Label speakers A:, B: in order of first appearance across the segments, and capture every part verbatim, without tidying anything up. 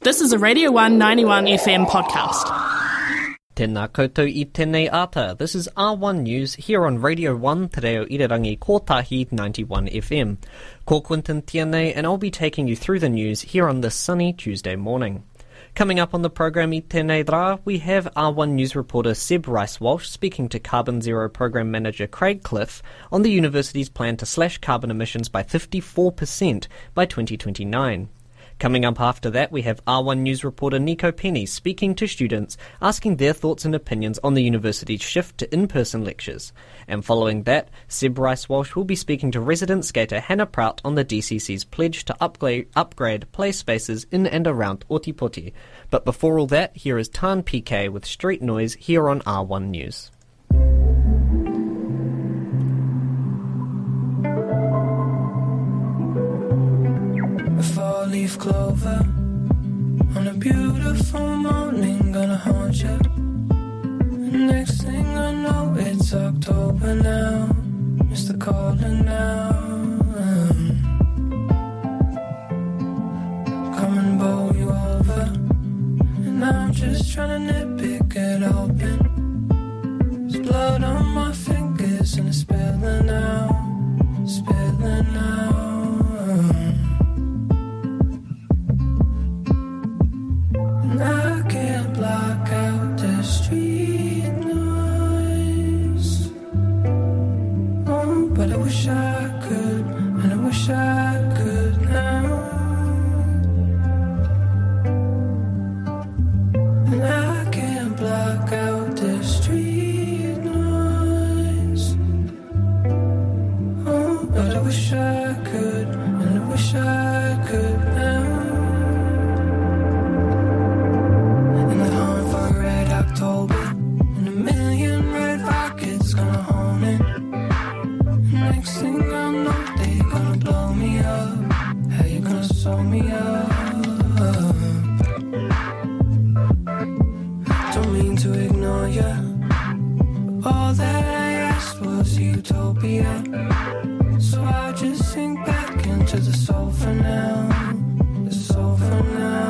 A: This is a Radio one ninety-one F M podcast.
B: Tēnā koutou I tēnei ata. This is R one News here on Radio one Te Reo Irirangi Kotahi ninety-one F M. Ko Quinton Tianei, and I'll be taking you through the news here on this sunny Tuesday morning. Coming up on the programme I tēnei rā, we have R one News reporter Seb Rice-Walsh speaking to Carbon Zero Programme Manager Craig Cliff on the university's plan to slash carbon emissions by fifty-four percent by twenty twenty-nine. Coming up after that, we have R one News reporter Nico Penny speaking to students, asking their thoughts and opinions on the university's shift to in-person lectures. And following that, Seb Rice-Walsh will be speaking to resident skater Hannah Prout on the D C C's pledge to upgrade, upgrade play spaces in and around Otipoti. But before all that, here is Tan P K with Street Noise here on R one News.
C: A four-leaf clover on a beautiful morning, gonna haunt you. Next thing I know, it's October now. Mister Calling now. Come and bowl you over, and I'm just trying to nitpick it open. There's blood on my fingers and it's spilling out, spilling out. I can't block out the street noise. Oh, but I wish I could, and I wish I could now. And I can't block out the street noise. Oh, but I wish I could, and I wish I could now. October, and a million red rockets gonna hone it. Next thing I know, they gonna blow me up. How you gonna sew me up? Don't mean to ignore you, but all that I asked was utopia. So I just sink back into the sofa now, the sofa now.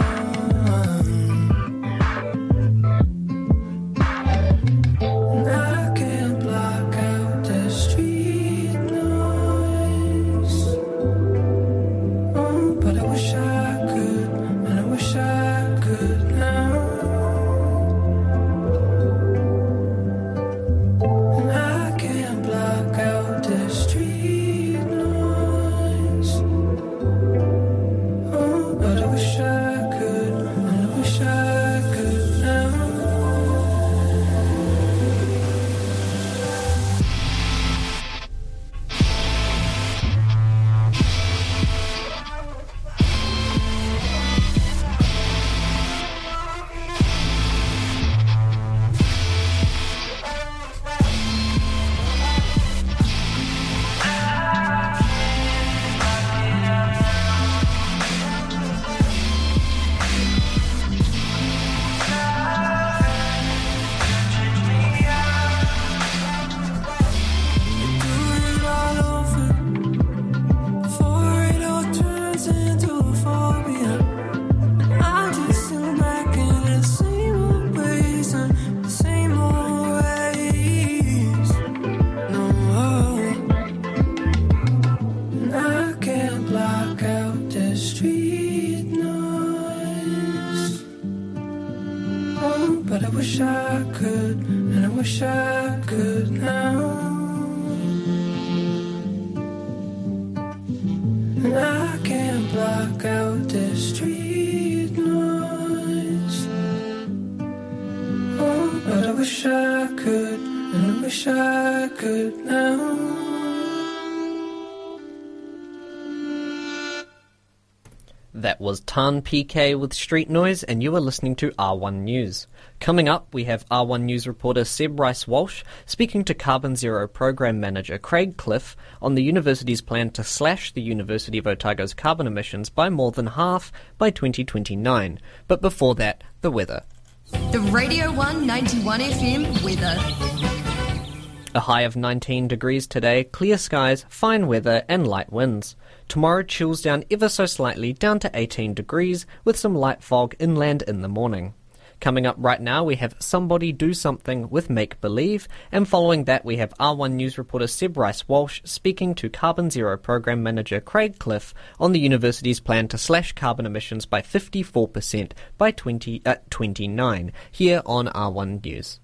B: That was Tan P K with Street Noise, and you are listening to R one News. Coming up, we have R one News reporter Seb Rice-Walsh speaking to Carbon Zero Programme Manager Craig Cliff on the university's plan to slash the University of Otago's carbon emissions by more than half by twenty twenty-nine. But before that, the weather.
D: The Radio one ninety-one F M weather.
B: A high of nineteen degrees today, clear skies, fine weather and light winds. Tomorrow chills down ever so slightly down to eighteen degrees with some light fog inland in the morning. Coming up right now we have Somebody Do Something with Make Believe, and following that we have R one News reporter Seb Rice-Walsh speaking to Carbon Zero Program Manager Craig Cliff on the university's plan to slash carbon emissions by fifty-four percent by twenty twenty-nine, here on R one News.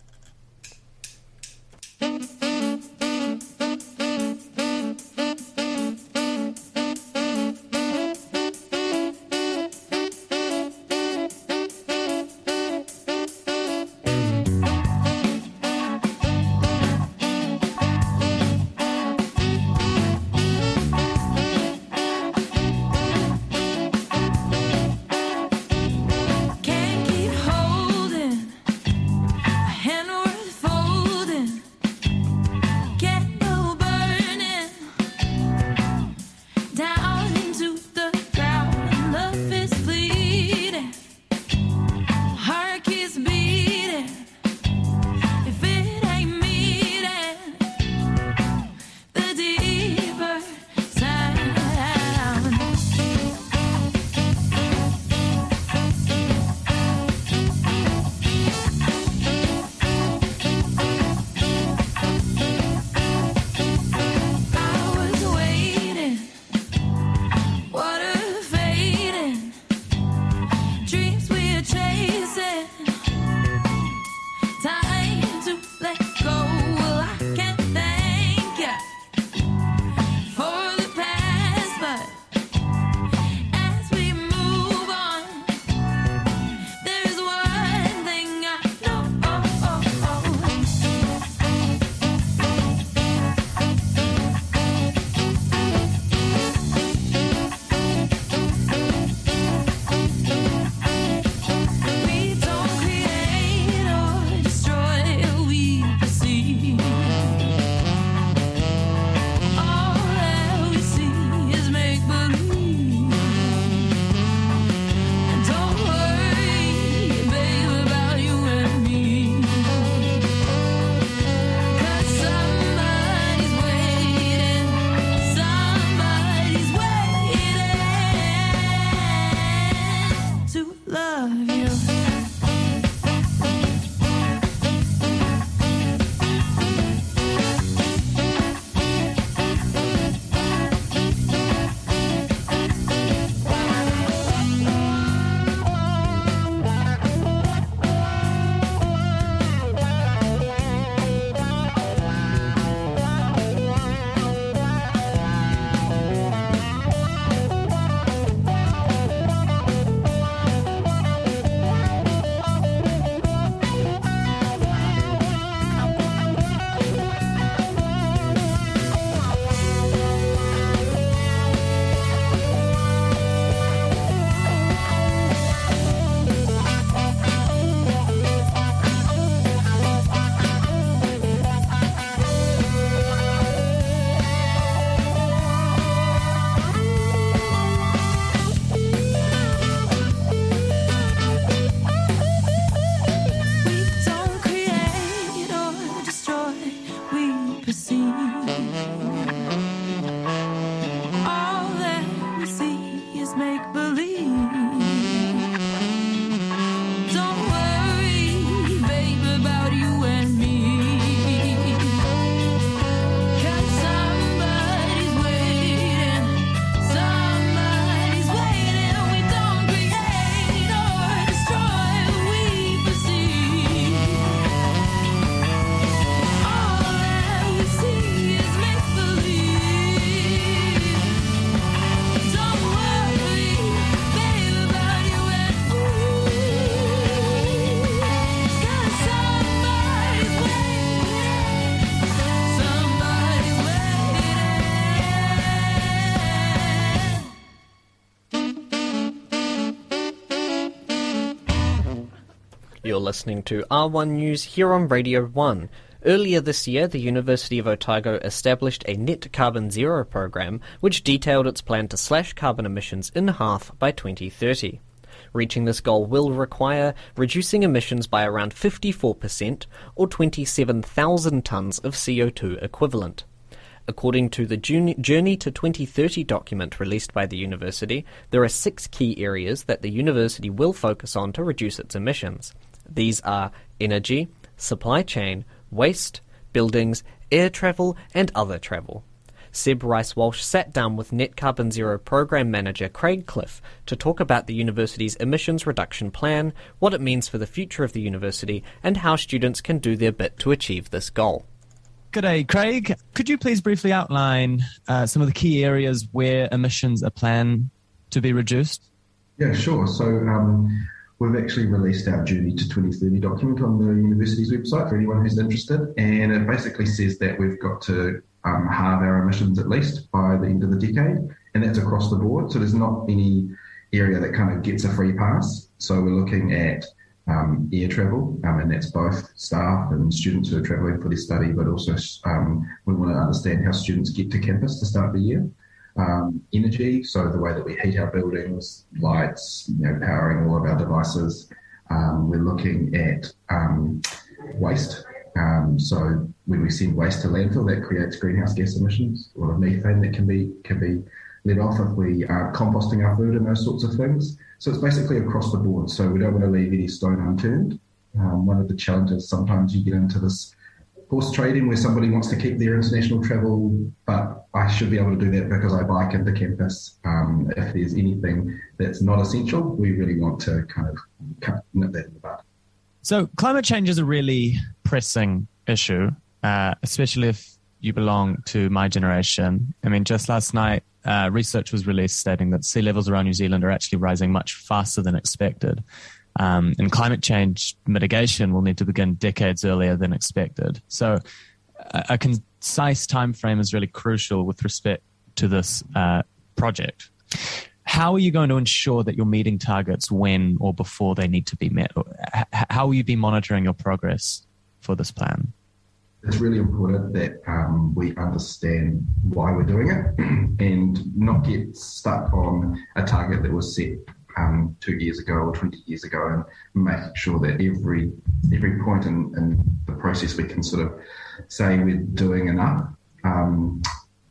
B: You're listening to R one News here on Radio one. Earlier this year, the University of Otago established a Net Carbon Zero program, which detailed its plan to slash carbon emissions in half by twenty thirty. Reaching this goal will require reducing emissions by around fifty-four percent or twenty-seven thousand tonnes of C O two equivalent. According to the Journey to twenty thirty document released by the university, there are six key areas that the university will focus on to reduce its emissions. These are energy, supply chain, waste, buildings, air travel, and other travel. Seb Rice-Walsh sat down with Net Carbon Zero Program Manager Craig Cliff to talk about the university's emissions reduction plan, what it means for the future of the university, and how students can do their bit to achieve this goal.
D: G'day, Craig. Could you please briefly outline uh, some of the key areas where emissions are planned to be reduced?
E: Yeah, sure. So um, we've actually released our Journey to twenty thirty document on the university's website for anyone who's interested, and it basically says that we've got to um, halve our emissions at least by the end of the decade, and that's across the board. So there's not any area that kind of gets a free pass. So we're looking at Um, air travel, um, and that's both staff and students who are travelling for their study, but also um, we want to understand how students get to campus to start the year. Um, energy, so the way that we heat our buildings, lights, you know, powering all of our devices. Um, we're looking at um, waste. Um, so when we send waste to landfill, that creates greenhouse gas emissions, a lot of methane that can be can be let off if we are composting our food and those sorts of things. So it's basically across the board. So we don't want to leave any stone unturned. Um, one of the challenges, sometimes you get into this horse trading where somebody wants to keep their international travel, but I should be able to do that because I bike into campus. Um, if there's anything that's not essential, we really want to kind of cut, nip that in the bud.
D: So climate change is a really pressing issue, uh, especially if you belong to my generation. I mean, just last night, Uh, research was released stating that sea levels around New Zealand are actually rising much faster than expected. Um, and climate change mitigation will need to begin decades earlier than expected. So a, a concise time frame is really crucial with respect to this uh, project. How are you going to ensure that you're meeting targets when or before they need to be met? Or h- how will you be monitoring your progress for this plan?
E: It's really important that um, we understand why we're doing it and not get stuck on a target that was set um, two years ago or twenty years ago, and make sure that every every point in, in the process we can sort of say we're doing enough. Um,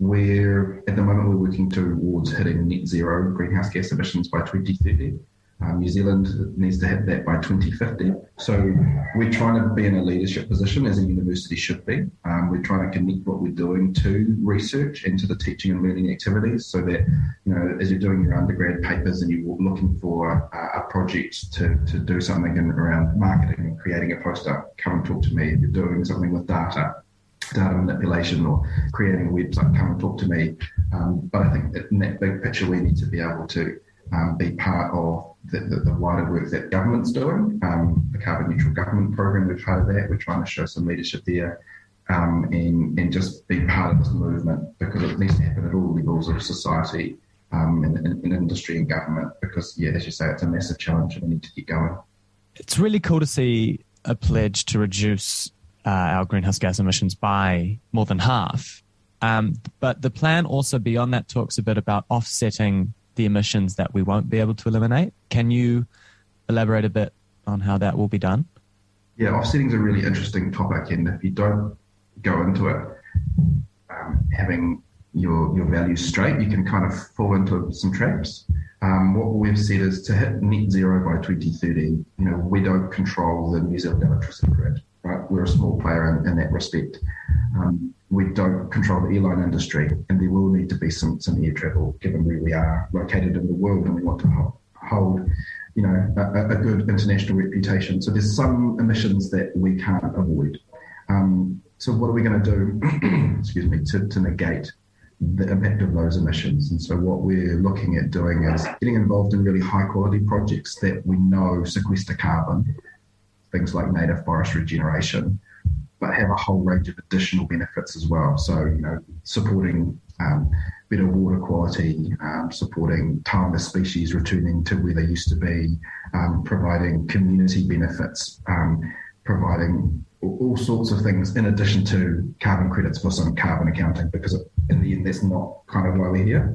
E: we're at the moment we're working towards hitting net zero greenhouse gas emissions by twenty thirty. Um, New Zealand needs to hit that by twenty fifty. So we're trying to be in a leadership position, as a university should be. Um, we're trying to connect what we're doing to research and to the teaching and learning activities, so that, you know, as you're doing your undergrad papers and you're looking for uh, a project to, to do something in, around marketing and creating a poster, come and talk to me. If you're doing something with data, data manipulation or creating a website, come and talk to me. Um, but I think that in that big picture, we need to be able to um, be part of The, the, the wider work that government's doing. Um, the Carbon Neutral Government Program, we're part of that. We're trying to show some leadership there um, and, and just be part of this movement, because it needs to happen at all levels of society, um, and, and, and industry and government, because, yeah, as you say, it's a massive challenge and we need to get going.
D: It's really cool to see a pledge to reduce uh, our greenhouse gas emissions by more than half. Um, but the plan also beyond that talks a bit about offsetting the emissions that we won't be able to eliminate. Can you elaborate a bit on how that will be done?
E: Yeah, offsetting is a really interesting topic, and if you don't go into it um, having your your values straight, you can kind of fall into some traps. Um, what we've said is to hit net zero by twenty thirty, you know, we don't control the New Zealand electricity grid, right? We're a small player in, in that respect. Um, we don't control the airline industry, and there will need to be some, some air travel given where we are located in the world, and we want to hold, hold you know, a, a good international reputation. So there's some emissions that we can't avoid. Um, so what are we going to do, excuse me, to, to negate the impact of those emissions? And so what we're looking at doing is getting involved in really high quality projects that we know sequester carbon, things like native forest regeneration, but have a whole range of additional benefits as well. So, you know, supporting um, better water quality, um, supporting taonga species returning to where they used to be, um, providing community benefits, um, providing all, all sorts of things in addition to carbon credits for some carbon accounting, because in the end, that's not kind of why we're here.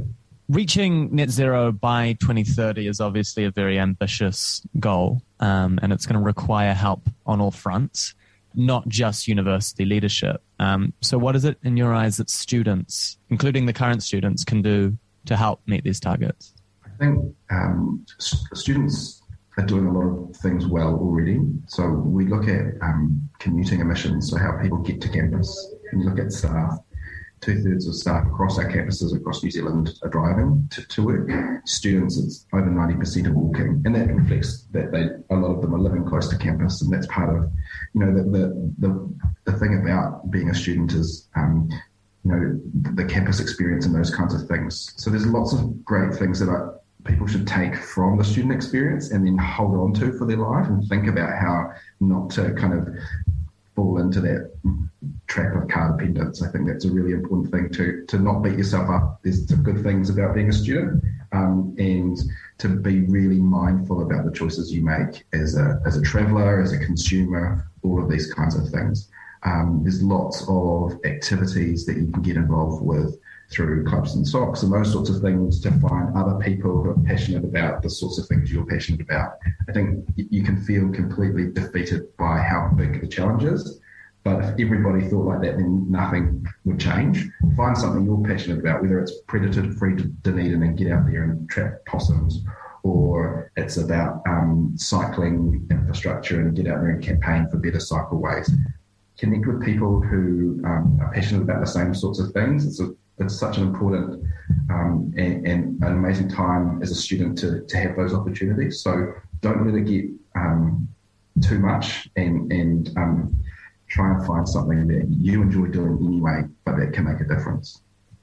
D: reaching net zero by twenty thirty is obviously a very ambitious goal, um, and it's going to require help on all fronts, not just university leadership. Um, so what is it, in your eyes, that students, including the current students, can do to help meet these targets?
E: I think um, st- students are doing a lot of things well already. So we look at um, commuting emissions, so how people get to campus. And you look at staff. Two-thirds of staff across our campuses across New Zealand are driving to, to work. Students, it's over ninety percent are walking. And that reflects that they, a lot of them are living close to campus, and that's part of, you know, the the the, the thing about being a student is, um, you know, the, the campus experience and those kinds of things. So there's lots of great things that are, people should take from the student experience and then hold on to for their life and think about how not to kind of fall into that trap of car dependence. I think that's a really important thing to to not beat yourself up. There's some good things about being a student, um, and to be really mindful about the choices you make as a as a traveller, as a consumer, all of these kinds of things. Um, there's lots of activities that you can get involved with through clubs and socks and those sorts of things to find other people who are passionate about the sorts of things you're passionate about. I think you can feel completely defeated by how big the challenge is, but if everybody thought like that, then nothing would change. Find something you're passionate about, whether it's predator-free Dunedin and get out there and trap possums, or it's about um, cycling infrastructure and get out there and campaign for better cycleways. Connect with people who um, are passionate about the same sorts of things. It's a It's such an important um, and, and an amazing time as a student to, to have those opportunities. So don't let it get um, too much, and, and um, try and find something that you enjoy doing anyway, but that can make a difference.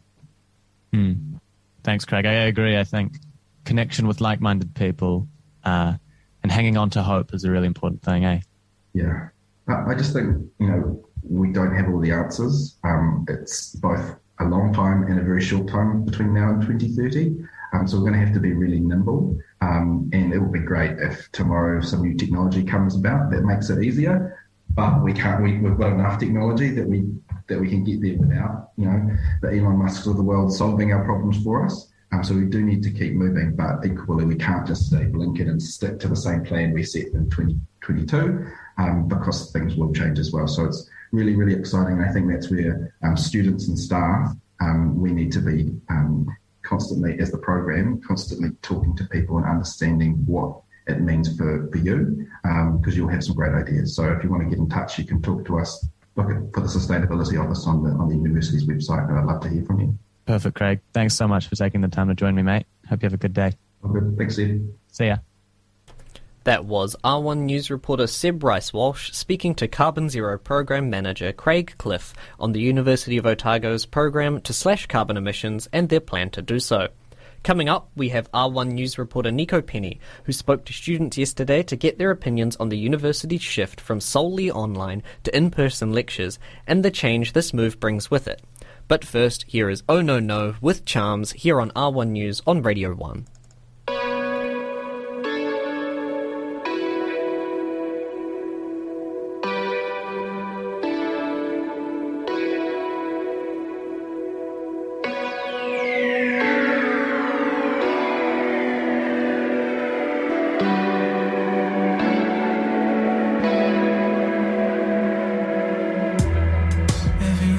D: Mm. Thanks, Craig. I agree. I think connection with like-minded people uh, and hanging on to hope is a really important thing, eh?
E: Yeah. I just think, you know, we don't have all the answers. Um, it's both a long time and a very short time between now and twenty thirty. Um, so we're going to have to be really nimble. Um, and it will be great if tomorrow some new technology comes about that makes it easier. But we can't. We, we've got enough technology that we that we can get there without, you know, the Elon Musks of the world solving our problems for us. Um, so we do need to keep moving, but equally we can't just stay blinkered and stick to the same plan we set in twenty twenty-two, um, because things will change as well. So it's really, really exciting. I think that's where um, students and staff, um, we need to be um, constantly, as the program, constantly talking to people and understanding what it means for, for you, because um, you'll have some great ideas. So if you want to get in touch, you can talk to us, look at, for the Sustainability Office on the, on the university's website, and I'd love to hear from you.
D: Perfect, Craig. Thanks so much for taking the time to join me, mate. Hope you have a good day.
E: All good. Thanks, Ed.
D: See ya.
B: That was R one News reporter Seb Rice-Walsh speaking to Carbon Zero Program Manager Craig Cliff on the University of Otago's program to slash carbon emissions and their plan to do so. Coming up, we have R one News reporter Nico Penny, who spoke to students yesterday to get their opinions on the university's shift from solely online to in-person lectures and the change this move brings with it. But first, here is Oh No No with Charms here on R one News on Radio one.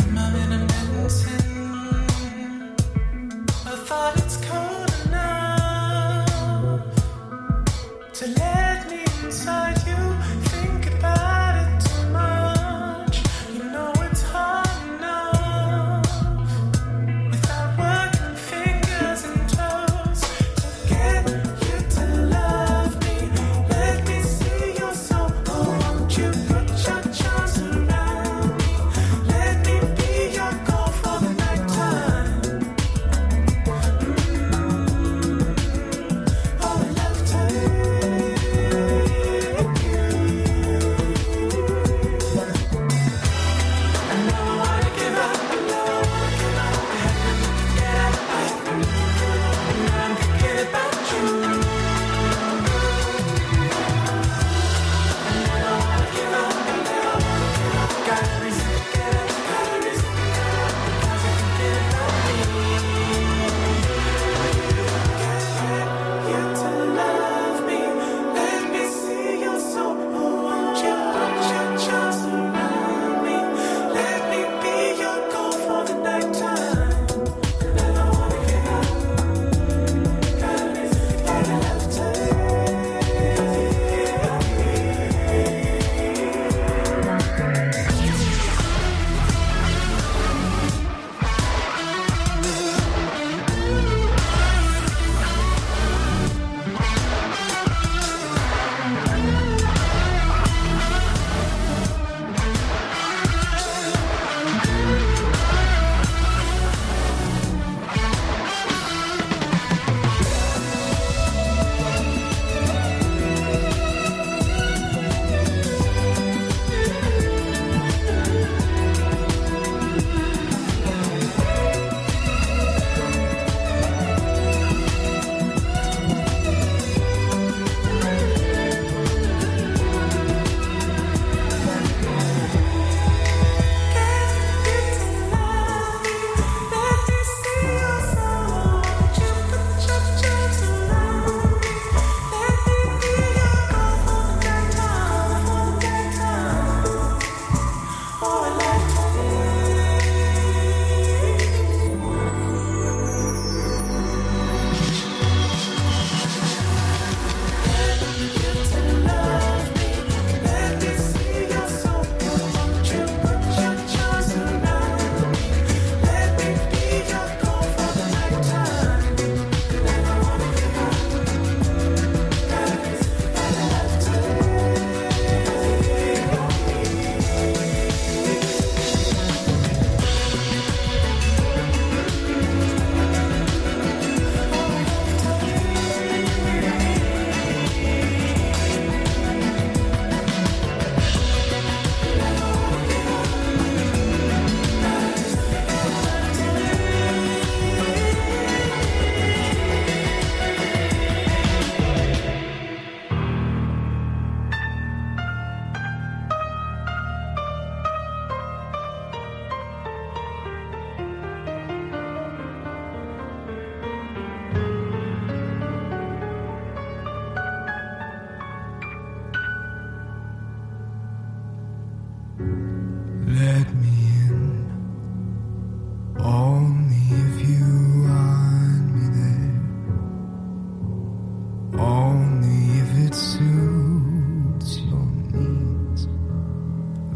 C: I thought it's cold enough.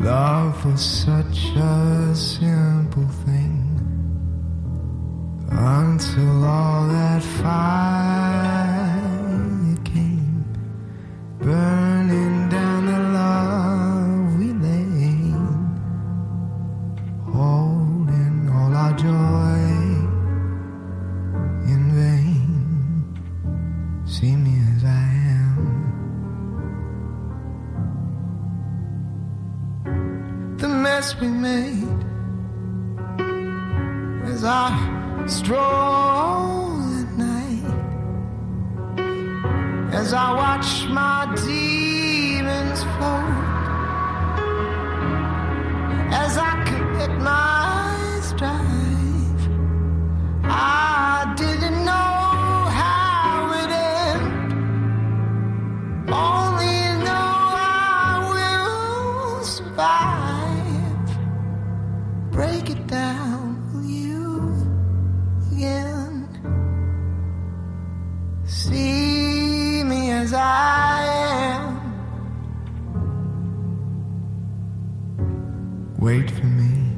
C: Love was such a simple thing until all that fire came burning down the love we laid, holding all our joy in vain. See me as I am. The mess we made as I stroll at night, as I watch my demons float, as I commit my strife. I didn't know how it ended, only know I will survive. Break it down, will you again? See me as I am. Wait for me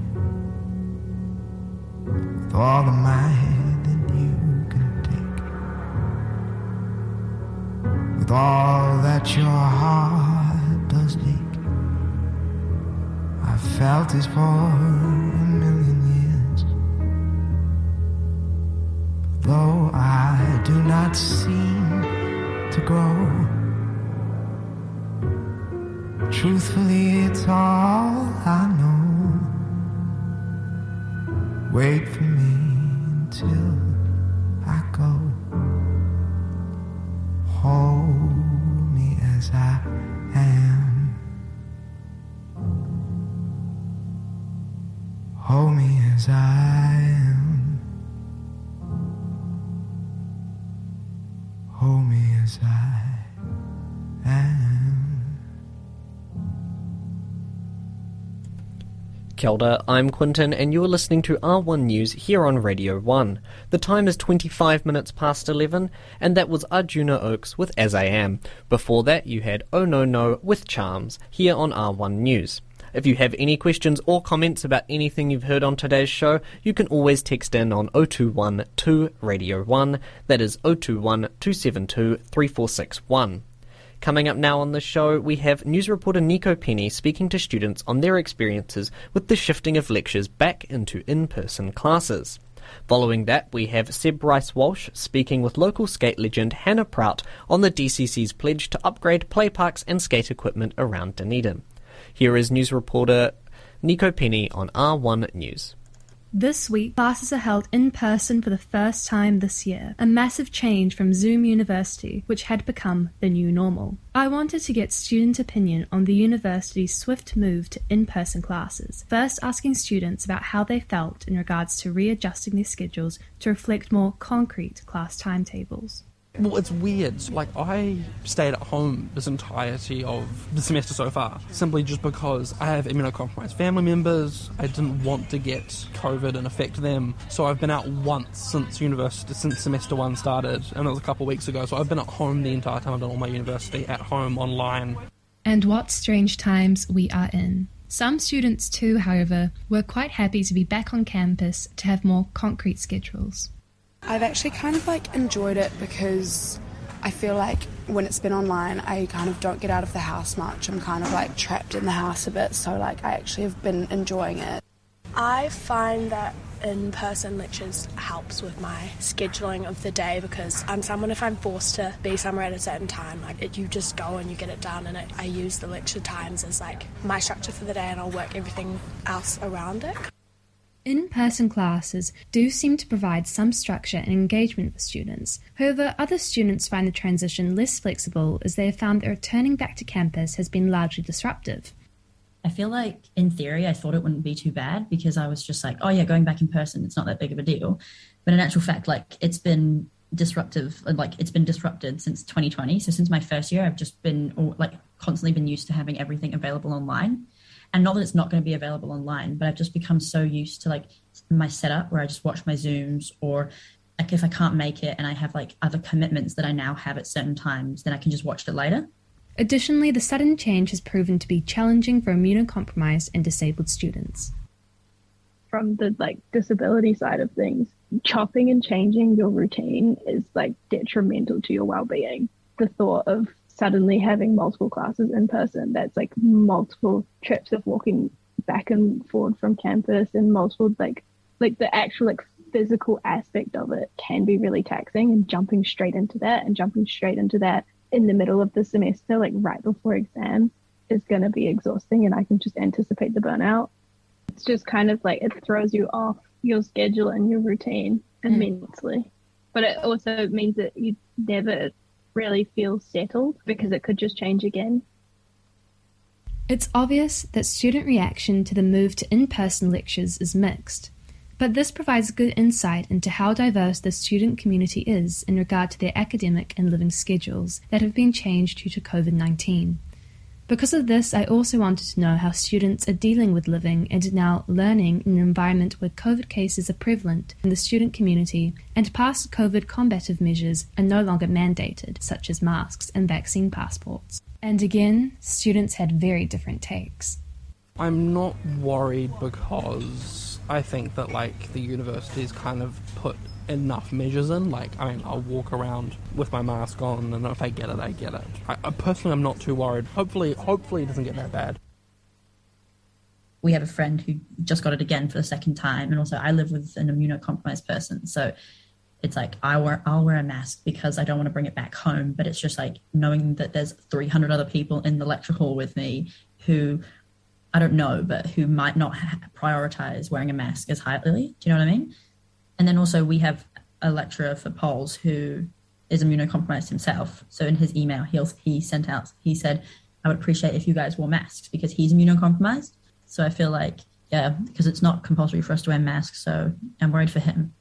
C: with all the might that you can take, with all that your heart does ache. I've felt this for a million years, though I do not seem to grow. Truthfully, it's all I know. Wait for me until I go. Hold me as I am. Hold me as I am. Hold me as I am.
B: Kia ora, I'm Quinton and you're listening to R one News here on Radio one. The time is twenty-five minutes past eleven and that was Arjuna Oaks with As I Am. Before that you had Oh No No with Charms here on R one News. If you have any questions or comments about anything you've heard on today's show, you can always text in on oh two one two Radio one, that is oh two one two seven two three four six one. Coming up now on the show, we have news reporter Nico Penny speaking to students on their experiences with the shifting of lectures back into in-person classes. Following that, we have Seb Rice-Walsh speaking with local skate legend Hannah Prout on the D C C's pledge to upgrade play parks and skate equipment around Dunedin. Here is news reporter Nico Penny on R one News.
F: This week, classes are held in person for the first time this year, a massive change from Zoom University, which had become the new normal. I wanted to get student opinion on the university's swift move to in-person classes, first asking students about how they felt in regards to readjusting their schedules to reflect more concrete class timetables.
G: Well, it's weird. Like, I stayed at home this entirety of the semester so far, simply just because I have immunocompromised family members. I didn't want to get COVID and affect them, so I've been out once since university, since semester one started, and it was a couple of weeks ago, so I've been at home the entire time I've done all my university, at home, online.
F: And what strange times we are in. Some students too, however, were quite happy to be back on campus to have more concrete schedules.
H: I've actually kind of like enjoyed it because I feel like when it's been online I kind of don't get out of the house much. I'm kind of like trapped in the house a bit, so like I actually have been enjoying it.
I: I find that in-person lectures helps with my scheduling of the day because I'm someone, if I'm forced to be somewhere at a certain time, like it, you just go and you get it done, and it, I use the lecture times as like my structure for the day, and I'll work everything else around it.
F: In-person classes do seem to provide some structure and engagement for students. However, other students find the transition less flexible as they have found that returning back to campus has been largely disruptive.
J: I feel like, in theory, I thought it wouldn't be too bad because I was just like, oh yeah, going back in person, it's not that big of a deal. But in actual fact, like, it's been disruptive, like, it's been disrupted since twenty twenty. So since my first year, I've just been, like, constantly been used to having everything available online. And not that it's not going to be available online, but I've just become so used to like my setup where I just watch my Zooms, or like if I can't make it and I have like other commitments that I now have at certain times, then I can just watch it later.
F: Additionally, the sudden change has proven to be challenging for immunocompromised and disabled students.
K: From the like disability side of things, chopping and changing your routine is like detrimental to your well-being. The thought of suddenly having multiple classes in person, that's like multiple trips of walking back and forward from campus, and multiple like like the actual like physical aspect of it can be really taxing, and jumping straight into that and jumping straight into that in the middle of the semester, like right before exams, is going to be exhausting, and I can just anticipate the burnout. It's just kind of like it throws you off your schedule and your routine immensely. Mm. But it also means that you never really feel settled because it could just change again.
F: It's obvious that student reaction to the move to in-person lectures is mixed, but this provides good insight into how diverse the student community is in regard to their academic and living schedules that have been changed due to covid nineteen. Because of this, I also wanted to know how students are dealing with living and now learning in an environment where COVID cases are prevalent in the student community and past COVID combative measures are no longer mandated, such as masks and vaccine passports. And again, students had very different takes.
G: I'm not worried because I think that like the university's kind of put enough measures in. Like, I mean, I'll walk around with my mask on, and if I get it, I get it. I, I personally, I'm not too worried. Hopefully, hopefully it doesn't get that bad.
J: We have a friend who just got it again for the second time, and also I live with an immunocompromised person, so it's like I wear, I'll wear a mask because I don't want to bring it back home, but it's just like knowing that there's three hundred other people in the lecture hall with me who I don't know, but who might not ha- prioritize wearing a mask as highly. Do you know what I mean? And then also we have a lecturer for polls who is immunocompromised himself. So in his email, he he sent out, he said, I would appreciate if you guys wore masks because he's immunocompromised. So I feel like, yeah, because it's not compulsory for us to wear masks. So I'm worried for him.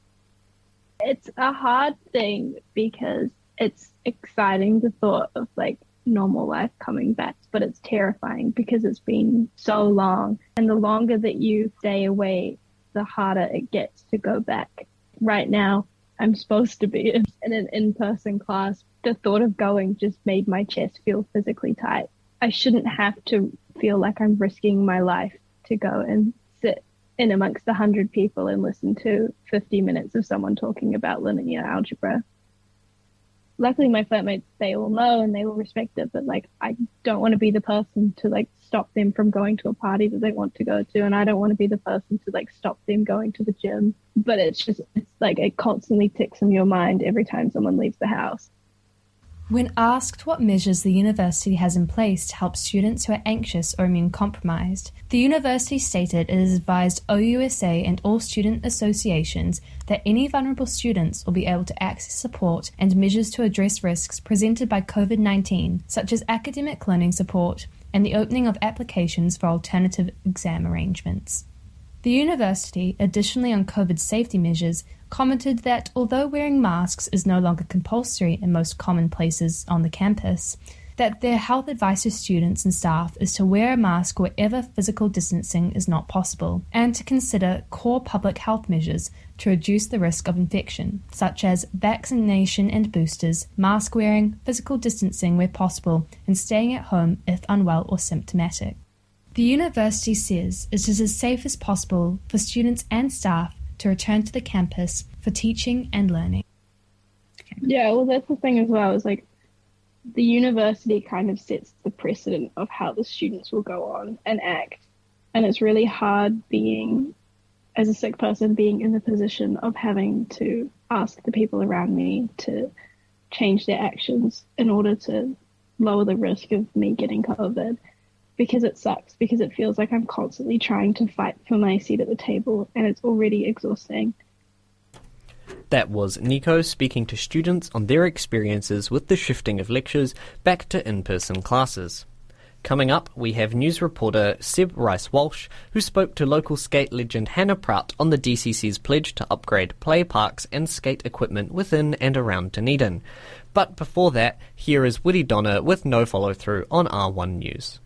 K: It's a hard thing because it's exciting, the thought of like normal life coming back, but it's terrifying because it's been so long. And the longer that you stay away, the harder it gets to go back. Right now, I'm supposed to be in an in-person class. The thought of going just made my chest feel physically tight. I shouldn't have to feel like I'm risking my life to go and sit in amongst a hundred people and listen to fifty minutes of someone talking about linear algebra. Luckily, my flatmates, they all know and they will respect it, but like, I don't want to be the person to like stop them from going to a party that they want to go to, and I don't want to be the person to like stop them going to the gym. But it's just, it's like it constantly ticks in your mind every time someone leaves the house.
F: When asked what measures the university has in place to help students who are anxious or immune compromised, the university stated it has advised O U S A and all student associations that any vulnerable students will be able to access support and measures to address risks presented by covid nineteen, such as academic learning support and the opening of applications for alternative exam arrangements. The university, additionally on COVID safety measures, commented that although wearing masks is no longer compulsory in most common places on the campus, that their health advice to students and staff is to wear a mask wherever physical distancing is not possible, and to consider core public health measures to reduce the risk of infection, such as vaccination and boosters, mask wearing, physical distancing where possible, and staying at home if unwell or symptomatic. The university says it is as safe as possible for students and staff to return to the campus for teaching and learning.
K: Yeah, well, that's the thing as well, is like the university kind of sets the precedent of how the students will go on and act. And it's really hard being, as a sick person, being in the position of having to ask the people around me to change their actions in order to lower the risk of me getting COVID. Because it sucks, because it feels like I'm constantly trying to fight for my seat at the table, and it's already exhausting.
B: That was Nico speaking to students on their experiences with the shifting of lectures back to in-person classes. Coming up, we have news reporter Seb Rice-Walsh, who spoke to local skate legend Hannah Prout on the D C C's pledge to upgrade play parks and skate equipment within and around Dunedin. But before that, here is Woody Donner with no follow-through on R one News.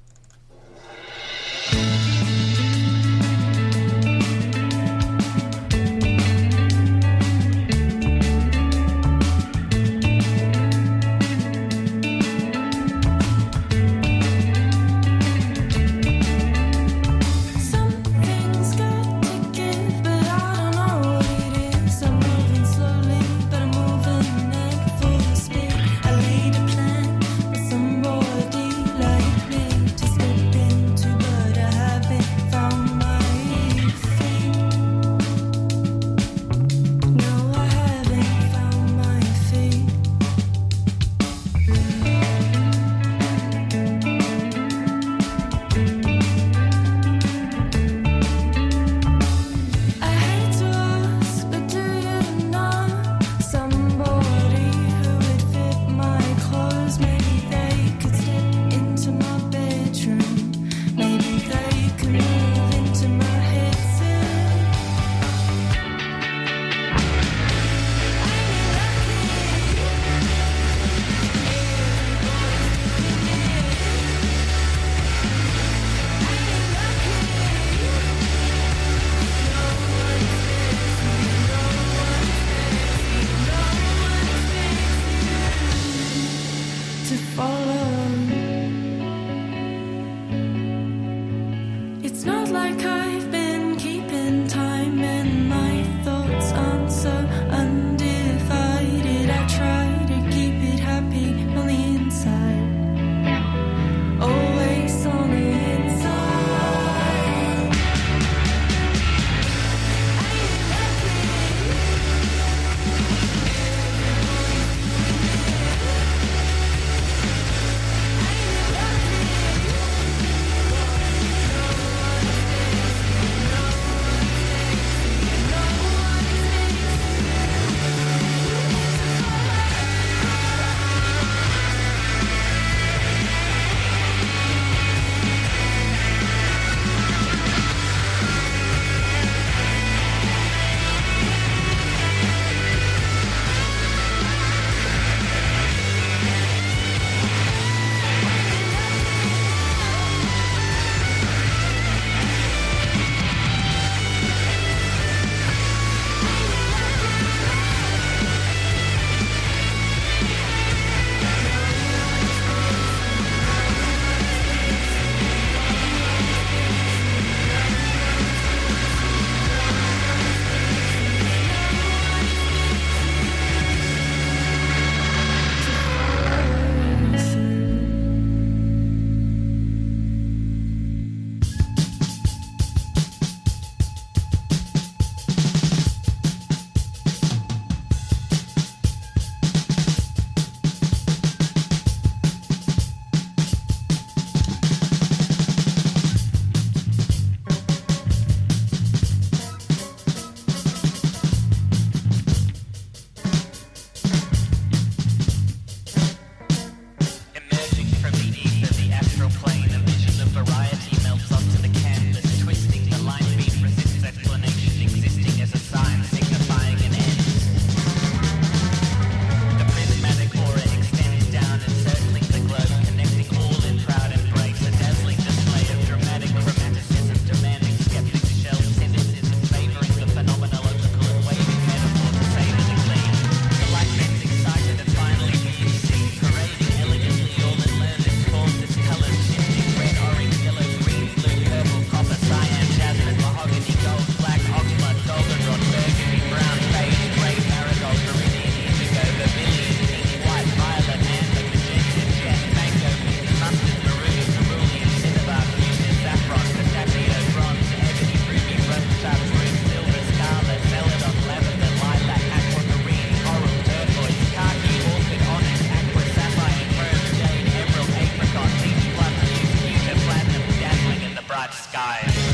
L: skies.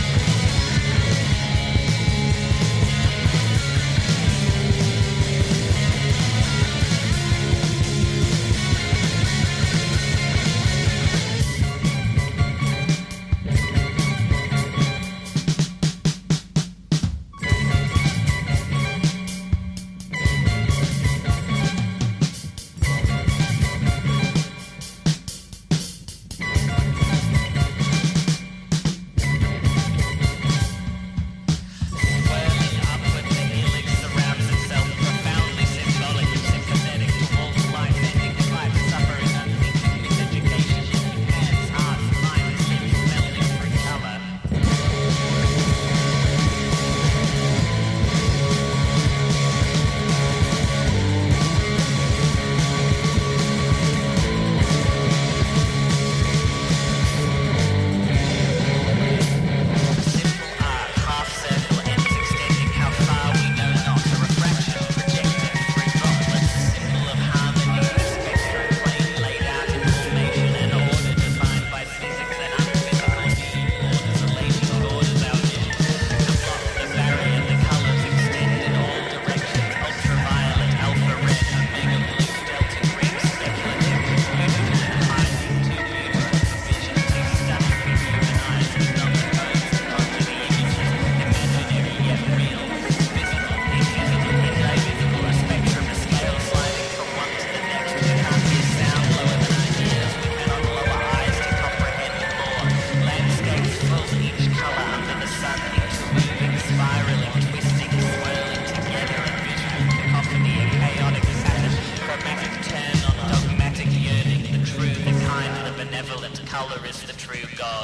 L: Colour is the true God.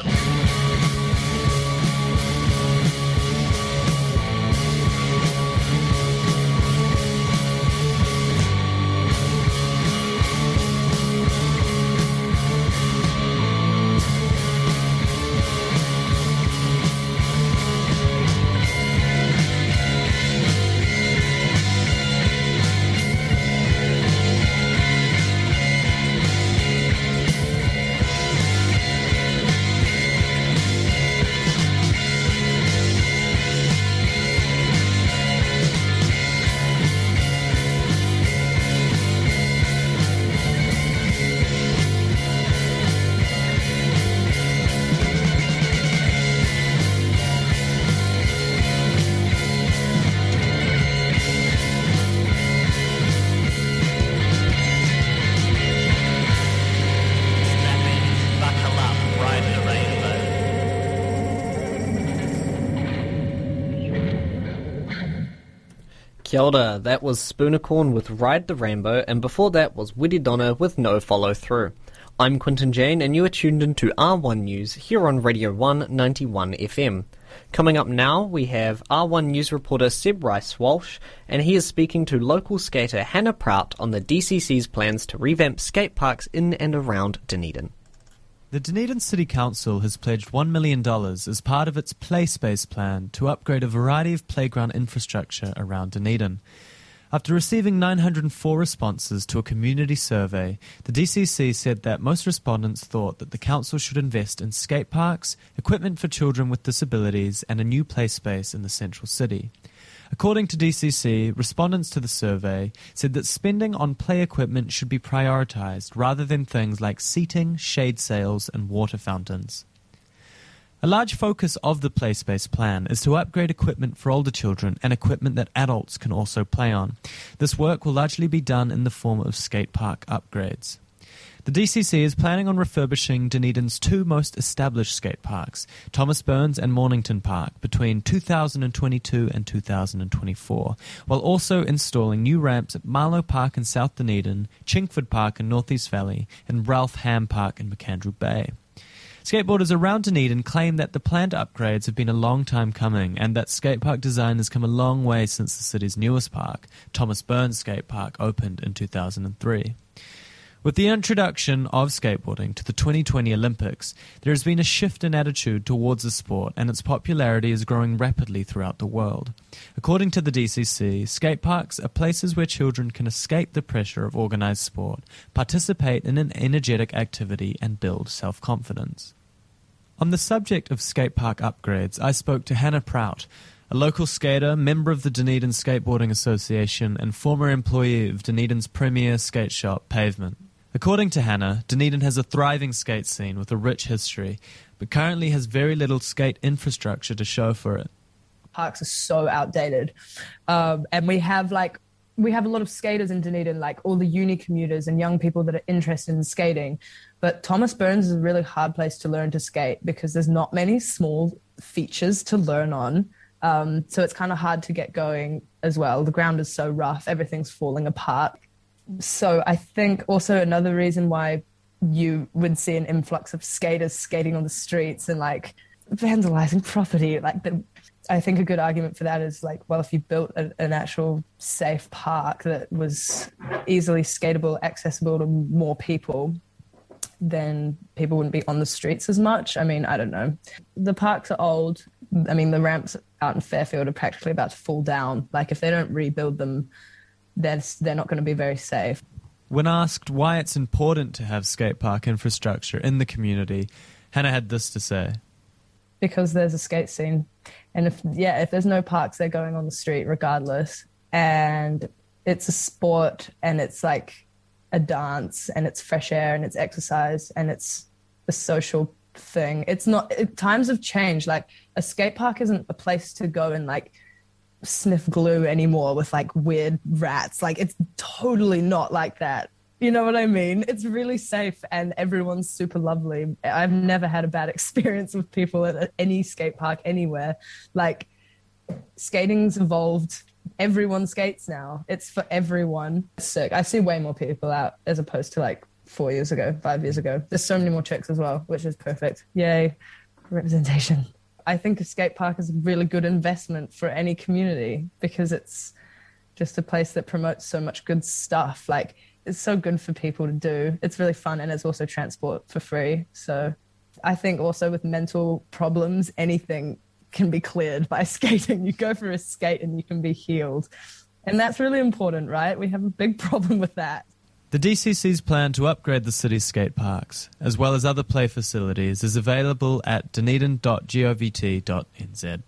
B: Kia ora, that was Spoonercorn with Ride the Rainbow, and before that was Widdy Donna with No Follow Through. I'm Quinton Jane, and you are tuned into R one News here on Radio one ninety-one F M. Coming up now, we have R one News reporter Seb Rice-Walsh, and he is speaking to local skater Hannah Prout on the D C C's plans to revamp skate parks in and around Dunedin.
D: The Dunedin City Council has pledged one million dollars as part of its Play Space plan to upgrade a variety of playground infrastructure around Dunedin. After receiving nine hundred four responses to a community survey, the D C C said that most respondents thought that the council should invest in skate parks, equipment for children with disabilities, and a new play space in the central city. According to D C C, respondents to the survey said that spending on play equipment should be prioritised rather than things like seating, shade sails and water fountains. A large focus of the Play Space plan is to upgrade equipment for older children and equipment that adults can also play on. This work will largely be done in the form of skate park upgrades. The D C C is planning on refurbishing Dunedin's two most established skate parks, Thomas Burns and Mornington Park, between two thousand twenty-two and two thousand twenty-four, while also installing new ramps at Marlow Park in South Dunedin, Chingford Park in North East Valley, and Ralph Ham Park in McAndrew Bay. Skateboarders around Dunedin claim that the planned upgrades have been a long time coming and that skatepark design has come a long way since the city's newest park, Thomas Burns Skate Park, opened in two thousand three. With the introduction of skateboarding to the twenty twenty Olympics, there has been a shift in attitude towards the sport and its popularity is growing rapidly throughout the world. According to the D C C, skateparks are places where children can escape the pressure of organised sport, participate in an energetic activity and build self-confidence. On the subject of skatepark upgrades, I spoke to Hannah Prout, a local skater, member of the Dunedin Skateboarding Association and former employee of Dunedin's premier skate shop, Pavement. According to Hannah, Dunedin has a thriving skate scene with a rich history, but currently has very little skate infrastructure to show for it.
M: Parks are so outdated. Um, and we have like, we have a lot of skaters in Dunedin, like all the uni commuters and young people that are interested in skating. But Thomas Burns is a really hard place to learn to skate because there's not many small features to learn on. Um, so it's kind of hard to get going as well. The ground is so rough, everything's falling apart. So I think also another reason why you would see an influx of skaters skating on the streets and like vandalizing property, like the, I think a good argument for that is like, well, if you built a, an actual safe park that was easily skatable, accessible to more people, then people wouldn't be on the streets as much. I mean, I don't know. The parks are old. I mean, the ramps out in Fairfield are practically about to fall down. Like if they don't rebuild them, they're, they're not going to be very safe.
D: When asked why it's important to have skatepark infrastructure in the community, Hannah had this to say.
M: Because there's a skate scene. And if, yeah, if there's no parks, they're going on the street regardless. And it's a sport and it's like a dance and it's fresh air and it's exercise and it's a social thing. It's not, it, times have changed. Like a skate park isn't a place to go and like sniff glue anymore with like weird rats. Like it's totally not like that. You know what I mean? It's really safe and everyone's super lovely. I've never had a bad experience with people at any skate park anywhere. Like skating's evolved. Everyone skates now. It's for everyone. Sick. I see way more people out as opposed to like four years ago, five years ago. There's so many more chicks as well, which is perfect. Yay. Representation. I think a skate park is a really good investment for any community because it's just a place that promotes so much good stuff. Like it's so good for people to do. It's really fun and it's also transport for free. So I think also with mental problems, anything can be cleared by skating. You go for a skate and you can be healed. And that's really important, right? We have a big problem with that.
D: The D C C's plan to upgrade the city's skate parks, as well as other play facilities, is available at dunedin dot govt dot n z.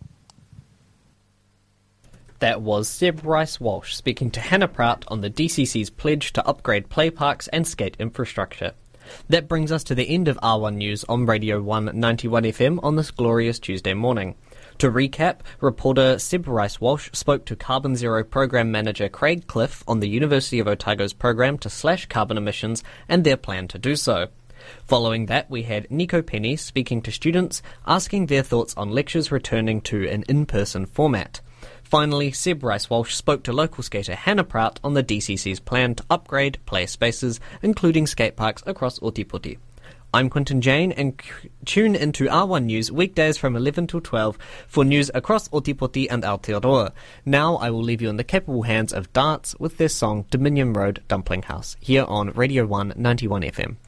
B: That was Seb Rice-Walsh speaking to Hannah Prout on the D C C's pledge to upgrade play parks and skate infrastructure. That brings us to the end of R one News on Radio one ninety-one F M on this glorious Tuesday morning. To recap, reporter Seb Rice-Walsh spoke to Carbon Zero Program Manager Craig Cliff on the University of Otago's program to slash carbon emissions and their plan to do so. Following that, we had Nico Penny speaking to students, asking their thoughts on lectures returning to an in-person format. Finally, Seb Rice-Walsh spoke to local skater Hannah Prout on the D C C's plan to upgrade play spaces, including skate parks across Ōtepoti. I'm Quinton Jane, and c- tune into R one News weekdays from eleven till twelve for news across Ōtepoti and Aotearoa. Now I will leave you in the capable hands of Darts with their song Dominion Road Dumpling House, here on Radio one ninety-one F M.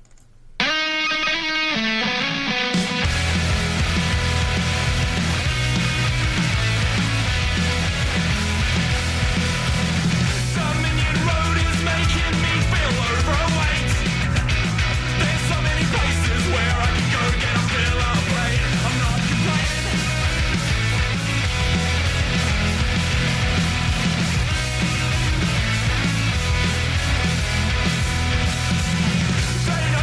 C: Say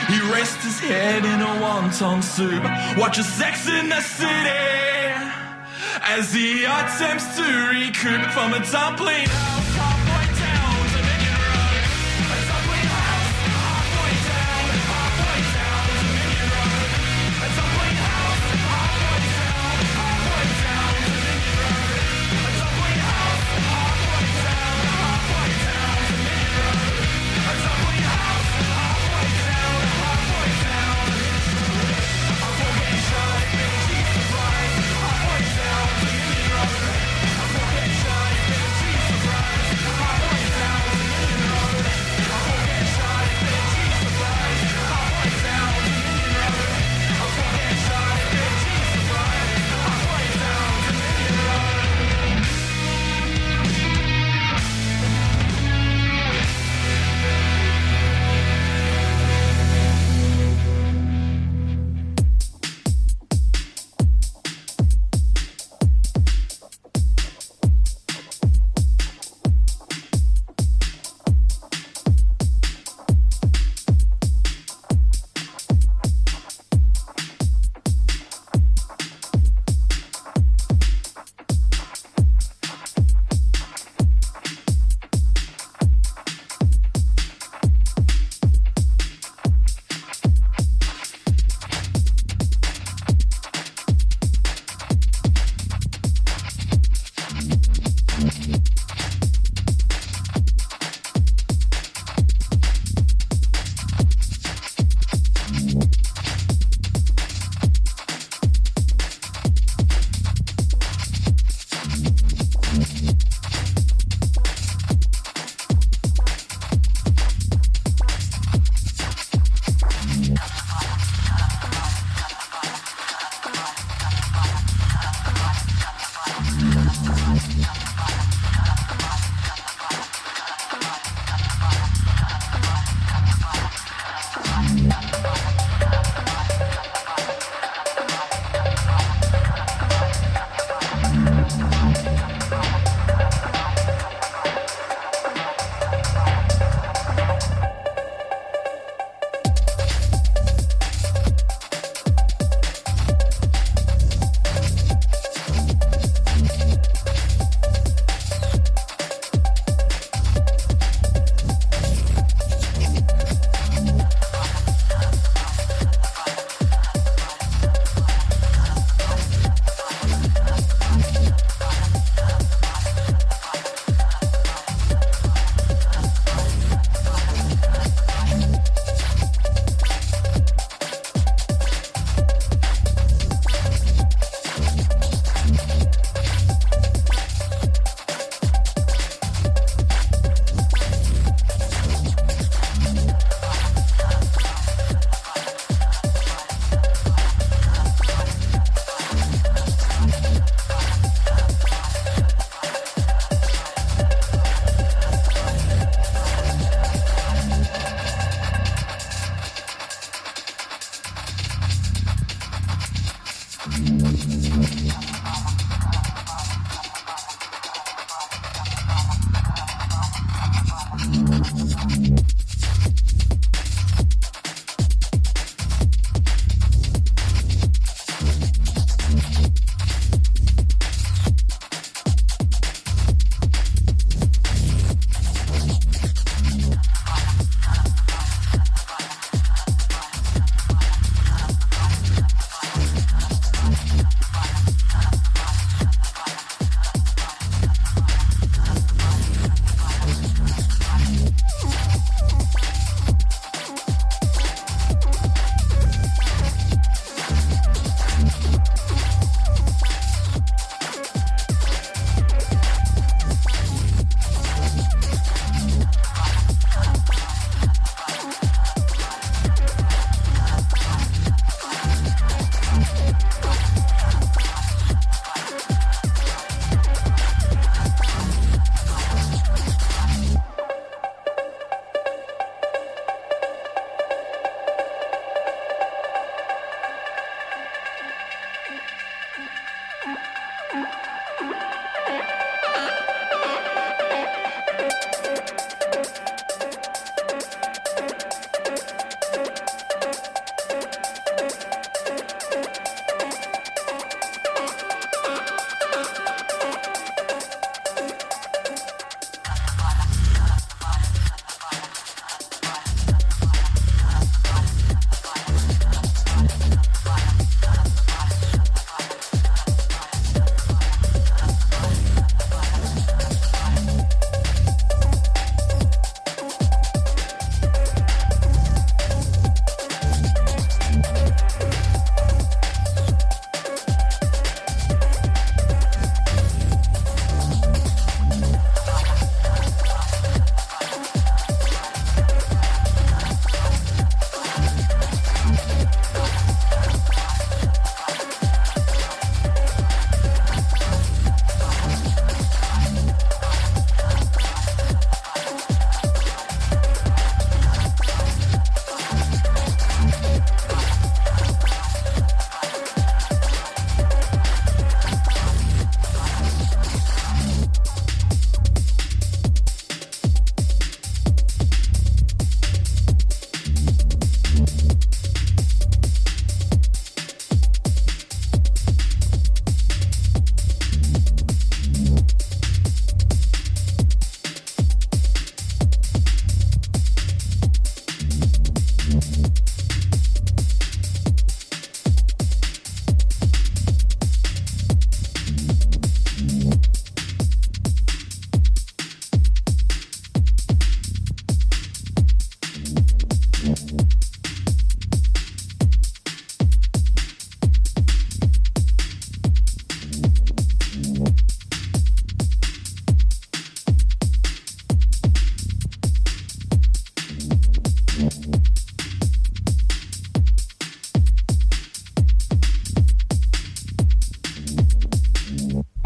N: He rests his head in a wonton soup, watches Sex in the City as he attempts to recoup from a dumpling house halfway down Dominion Road. A dumpling house halfway down, halfway down Dominion Road. A dumpling house halfway down, halfway down Dominion Road. A dumpling house halfway down, halfway down Dominion Road. A dumpling house halfway down, halfway down. I forget Charlie, big cheese surprise, halfway down Dominion Road. I forget Charlie, big cheese surprise.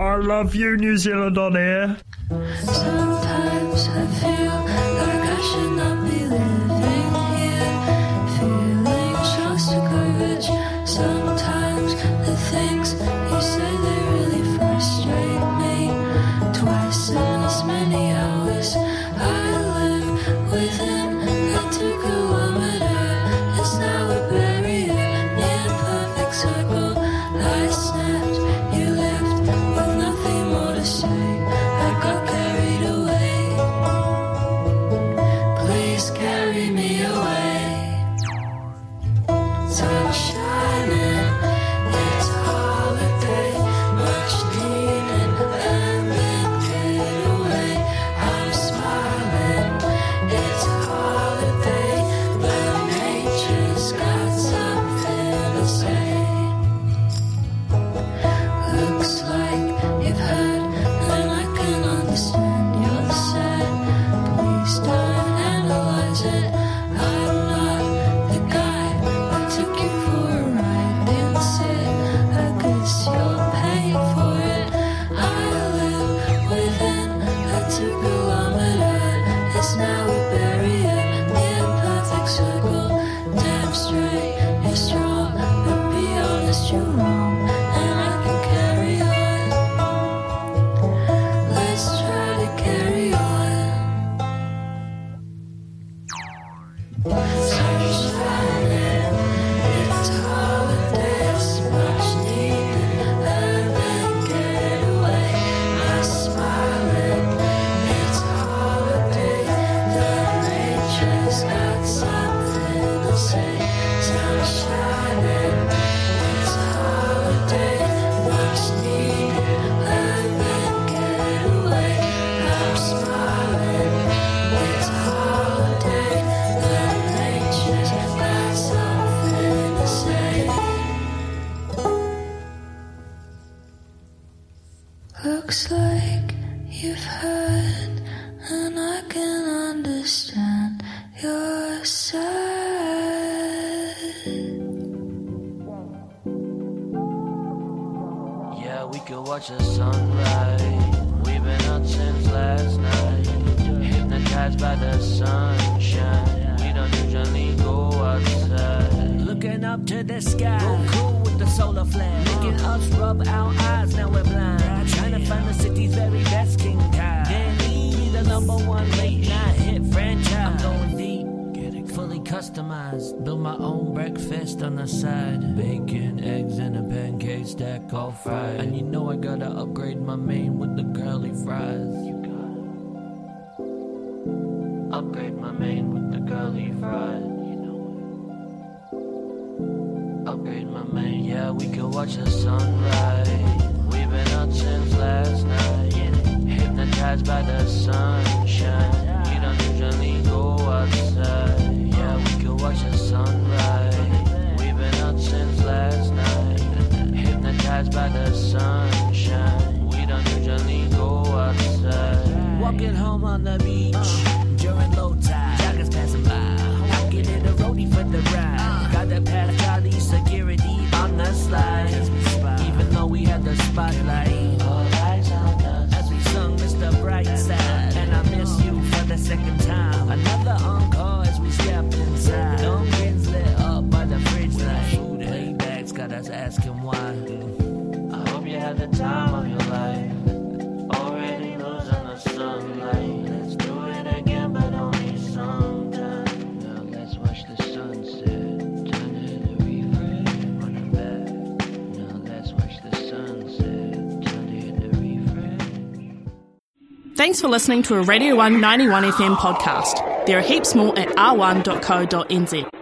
O: I love you, New Zealand on air.
C: Sometimes I feel like I should not be living here, feeling claustrophobic. Sometimes the things you say, they really frustrate me. Twice in as many hours I live within a two kilometer. It's now a barrier near perfect circle. I snapped, you left with nothing more to say. I got carried away. Please carry me away. Sun shining, it's holiday, much needed, and then get away. I'm smiling, it's holiday, but nature's got something to say. Looks like you've heard, and I can understand you're sad. Please don't analyze it. I'm not the guy who took you for a ride in sit. I guess you're paying for it. I live within a two kilometer. It's now a barrier near perfect circle. Damn straight, you're strong, but be honest, you're wrong, and I can carry on. Let's try to carry on. Sun shining, it's holidays, much needed, and then get away. I'm smiling, it's holiday, the nature's got something to say. Sun shining, it's holiday, much needed, and then get away. I'm smiling, it's holiday, the nature's got something to say. Looks like you've heard, and I can understand you're sad.
P: Yeah, we could watch the sunrise. We've been up since last night, hypnotized by the sunshine. We don't usually go outside.
Q: Looking up to the sky, go cool with the solar flare, making us rub our eyes, now we're blind. Trying to find the city's very best King Kai. Danny, the number one late night hit franchise. I'm going deep, get it fully customized. Build my own breakfast on the side. Bacon, eggs, and a pancake stack all fried. And you know I gotta upgrade my main with the curly fries. You gotta upgrade my main with the curly fries. Upgrade my main, yeah, we could watch the sunrise. We've been up since last night, hypnotized by the sunshine. We don't usually go outside, yeah, we could watch the sunrise. We've been up since last night, hypnotized by the sunshine. We don't usually go outside. Walking home on the beach during low tide, joggers passing by. I get in a roadie for the ride. Got the past Charlie security on the slide. Even though we had the spotlight, all eyes on us as we sung Mister Brightside. And I miss you for the second time. Another encore as we step inside. Dumb grins lit up by the fridge light. Playbacks got us asking why.
P: I hope you had the time of your life. Already losing the sunlight. Let's do it again, but only sometime. Now let's watch the sunset. Turn it a refresh, running back. Now let's watch the sunset. Turn it a refresh.
A: Thanks for listening to a Radio one ninety-one F M podcast. There are heaps more at r one dot co dot n z.